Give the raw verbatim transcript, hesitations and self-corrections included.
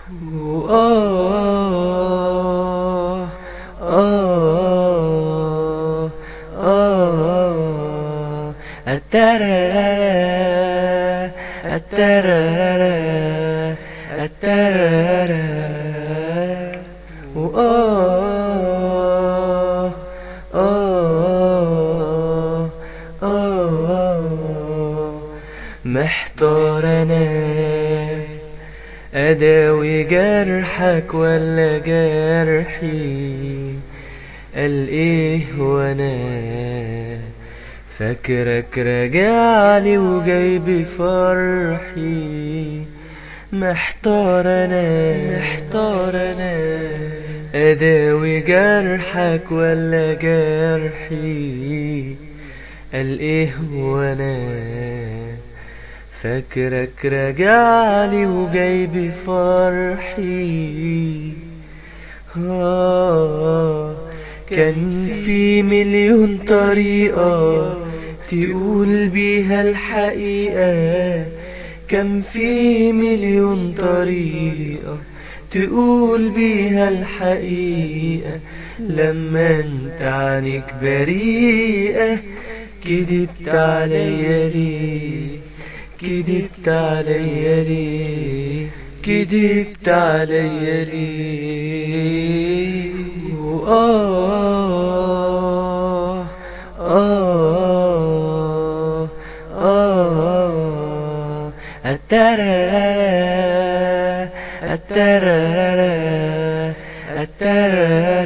آه آه آه الترارا الترارا الترارا آه آه آه محتار أنا أداوي جرحك ولا جرحي؟ قال إيه وأنا فاكرك راجعلي وجاي بفرحي. محتار أنا محتار أنا أداوي جرحك ولا جرحي؟ قال إيه وأنا فاكرك راجعلي وجاي بفرحي. آه كان في مليون طريقة تقول بيها الحقيقة، كان في مليون طريقة تقول بيها الحقيقة. لما انت عنك بريئة كدبت عليا ليه؟ كدبت عليا ليه؟ كدبت عليا ليه؟ آه آه آه الترارا الترارا الترارا